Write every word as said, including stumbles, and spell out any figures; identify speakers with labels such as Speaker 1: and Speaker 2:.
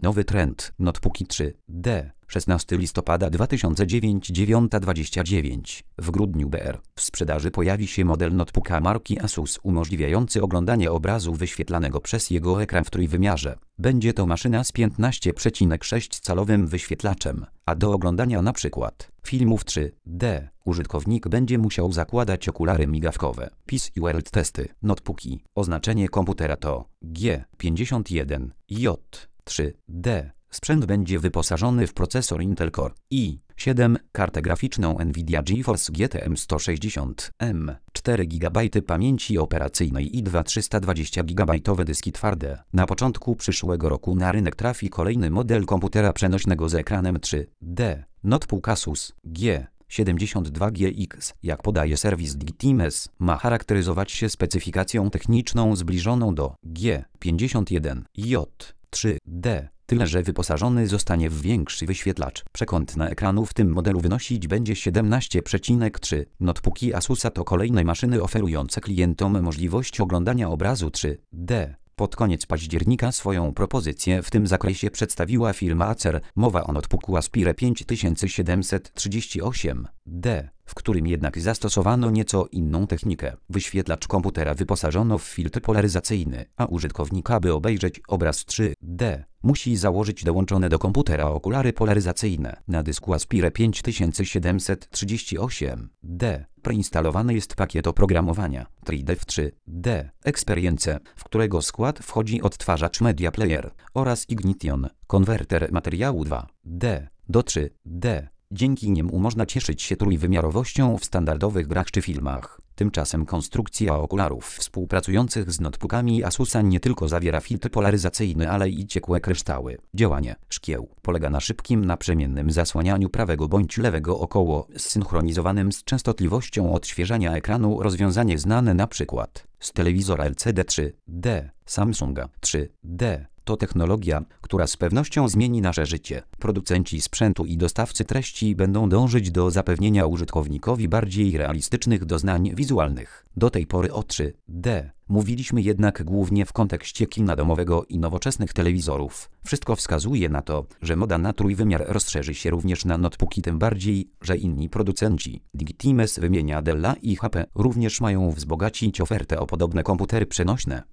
Speaker 1: Nowy trend. Notebooki trzy D. szesnastego listopada dwa tysiące dziewiątego, dziewiąta dwadzieścia dziewięć. W grudniu B R. W sprzedaży pojawi się model notebooka marki Asus umożliwiający oglądanie obrazu wyświetlanego przez jego ekran w trójwymiarze. Będzie to maszyna z piętnaście przecinek sześć calowym wyświetlaczem, a do oglądania np. filmów trzy D użytkownik będzie musiał zakładać okulary migawkowe. P C World Testy. Notebooki. Oznaczenie komputera to G pięćdziesiąt jeden J trzy D. Sprzęt będzie wyposażony w procesor Intel Core i siedem, kartę graficzną Nvidia GeForce G T X sto sześćdziesiąt M, cztery gigabajty pamięci operacyjnej i dwa trzysta dwadzieścia gigabajtowe dyski twarde. Na początku przyszłego roku na rynek trafi kolejny model komputera przenośnego z ekranem trzy D. Notebook Asus G siedemdziesiąt dwa G X, jak podaje serwis DigTimes, ma charakteryzować się specyfikacją techniczną zbliżoną do G pięćdziesiąt jeden J trzy D. Tyle, że wyposażony zostanie w większy wyświetlacz. Przekątna ekranu w tym modelu wynosić będzie siedemnaście przecinek trzy. Notebooki Asusa to kolejne maszyny oferujące klientom możliwość oglądania obrazu trzy D. Pod koniec października swoją propozycję w tym zakresie przedstawiła firma Acer. Mowa o notebooku Aspire pięć tysięcy siedemset trzydzieści osiem D, w którym jednak zastosowano nieco inną technikę. Wyświetlacz komputera wyposażono w filtr polaryzacyjny, a użytkownik, aby obejrzeć obraz trzy D, musi założyć dołączone do komputera okulary polaryzacyjne. Na dysku Aspire pięć tysięcy siedemset trzydzieści osiem D preinstalowany jest pakiet oprogramowania trzy D w trzy D Experience, w którego skład wchodzi odtwarzacz Media Player oraz Ignition, konwerter materiału dwa D do trzy D. Dzięki niemu można cieszyć się trójwymiarowością w standardowych grach czy filmach. Tymczasem konstrukcja okularów współpracujących z notebookami Asusa nie tylko zawiera filtr polaryzacyjny, ale i ciekłe kryształy. Działanie szkieł polega na szybkim, naprzemiennym zasłanianiu prawego bądź lewego około zsynchronizowanym z częstotliwością odświeżania ekranu. Rozwiązanie znane np. z telewizora L C D trzy D Samsunga trzy D. To technologia, która z pewnością zmieni nasze życie. Producenci sprzętu i dostawcy treści będą dążyć do zapewnienia użytkownikowi bardziej realistycznych doznań wizualnych. Do tej pory o trzy D mówiliśmy jednak głównie w kontekście kina domowego i nowoczesnych telewizorów. Wszystko wskazuje na to, że moda na trójwymiar rozszerzy się również na notebooki, tym bardziej, że inni producenci, DigTimes wymienia Della i H P, również mają wzbogacić ofertę o podobne komputery przenośne.